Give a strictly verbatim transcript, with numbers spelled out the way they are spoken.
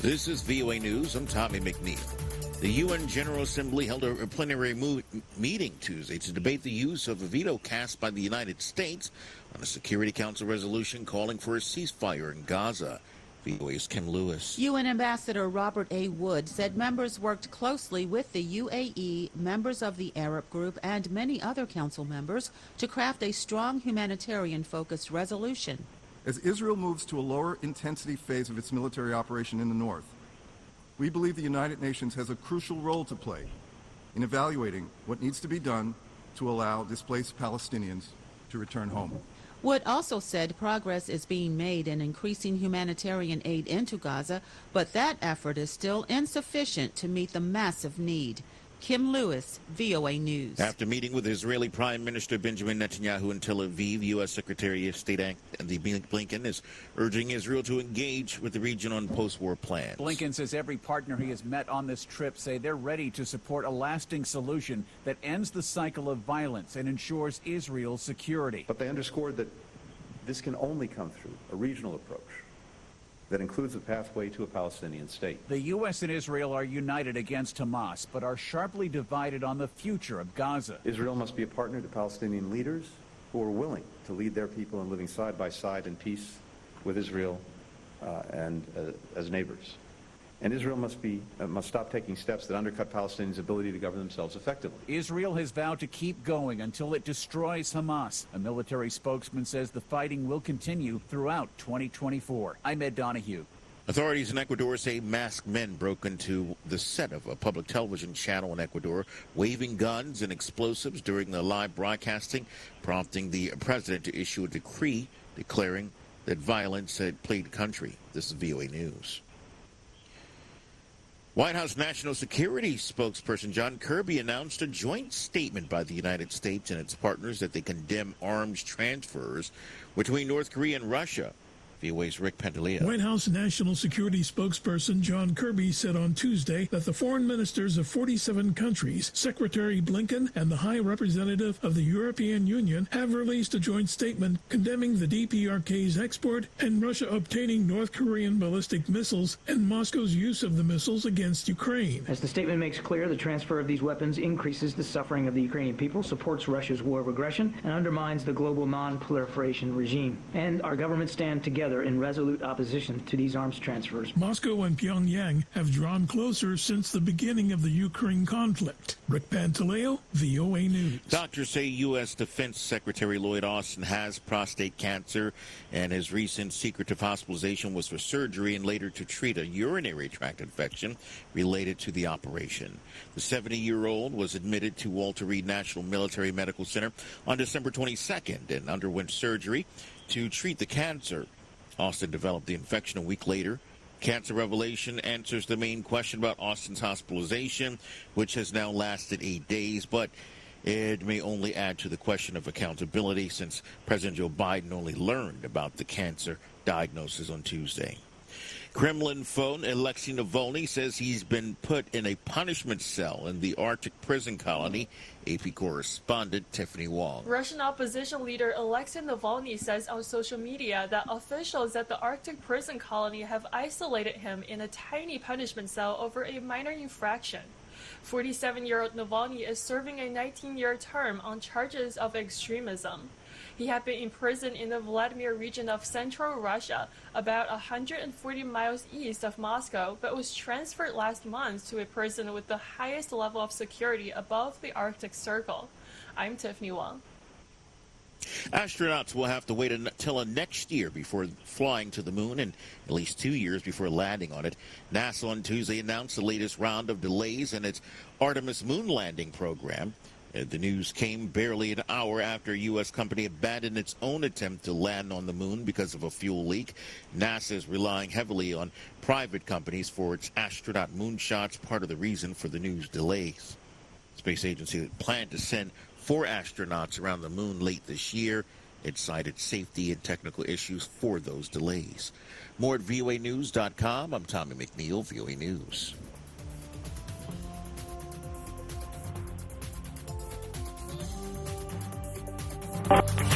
This is V O A News. I'm Tommy McNeil. The U N General Assembly held a plenary mo- meeting Tuesday to debate the use of a veto cast by the United States on a Security Council resolution calling for a ceasefire in Gaza. V O A's Kim Lewis. U N Ambassador Robert A. Wood said members worked closely with the U A E, members of the Arab Group, and many other council members to craft a strong humanitarian-focused resolution. As Israel moves to a lower intensity phase of its military operation in the north, we believe the United Nations has a crucial role to play in evaluating what needs to be done to allow displaced Palestinians to return home. Wood also said progress is being made in increasing humanitarian aid into Gaza, but that effort is still insufficient to meet the massive need. Kim Lewis, V O A News. After meeting with Israeli Prime Minister Benjamin Netanyahu in Tel Aviv, U S Secretary of State Antony Blinken is urging Israel to engage with the region on post-war plans. Blinken says every partner he has met on this trip say they're ready to support a lasting solution that ends the cycle of violence and ensures Israel's security. But they underscored that this can only come through a regional approach that includes a pathway to a Palestinian state. The U S and Israel are united against Hamas, but are sharply divided on the future of Gaza. Israel must be a partner to Palestinian leaders who are willing to lead their people in living side by side in peace with Israel uh, and uh, as neighbors. And Israel must be uh, must stop taking steps that undercut Palestinians' ability to govern themselves effectively. Israel has vowed to keep going until it destroys Hamas. A military spokesman says the fighting will continue throughout twenty twenty-four. I'm Ed Donahue. Authorities in Ecuador say masked men broke into the set of a public television channel in Ecuador, waving guns and explosives during the live broadcasting, prompting the president to issue a decree declaring that violence had plagued the country. This is V O A News. White House National Security spokesperson John Kirby announced a joint statement by the United States and its partners that they condemn arms transfers between North Korea and Russia. V O A's Rick Pantaleo. White House National Security spokesperson John Kirby said on Tuesday that the foreign ministers of forty-seven countries, Secretary Blinken and the High Representative of the European Union have released a joint statement condemning the D P R K's export and Russia obtaining North Korean ballistic missiles and Moscow's use of the missiles against Ukraine. As the statement makes clear, the transfer of these weapons increases the suffering of the Ukrainian people, supports Russia's war of aggression, and undermines the global non-proliferation regime. And our governments stand together in resolute opposition to these arms transfers. Moscow and Pyongyang have drawn closer since the beginning of the Ukraine conflict. Rick Pantaleo, V O A News. Doctors say U S Defense Secretary Lloyd Austin has prostate cancer, and his recent secretive hospitalization was for surgery and later to treat a urinary tract infection related to the operation. The seventy-year-old was admitted to Walter Reed National Military Medical Center on December twenty-second and underwent surgery to treat the cancer. Austin developed the infection a week later. Cancer Revelation answers the main question about Austin's hospitalization, which has now lasted eight days, but it may only add to the question of accountability since President Joe Biden only learned about the cancer diagnosis on Tuesday. Kremlin foe Alexei Navalny says he's been put in a punishment cell in the Arctic prison colony. A P correspondent Tiffany Wong. Russian opposition leader Alexei Navalny says on social media that officials at the Arctic prison colony have isolated him in a tiny punishment cell over a minor infraction. forty-seven-year-old Navalny is serving a nineteen-year term on charges of extremism. He had been imprisoned in the Vladimir region of central Russia, about one hundred forty miles east of Moscow, but was transferred last month to a prison with the highest level of security above the Arctic Circle. I'm Tiffany Wong. Astronauts will have to wait until next year before flying to the moon and at least two years before landing on it. NASA on Tuesday announced the latest round of delays in its Artemis moon landing program. The news came barely an hour after a U S company abandoned its own attempt to land on the moon because of a fuel leak. NASA is relying heavily on private companies for its astronaut moonshots, part of the reason for the news delays. The space agency planned to send four astronauts around the moon late this year. It cited safety and technical issues for those delays. More at V O A news dot com. I'm Tommy McNeil, V O A News. You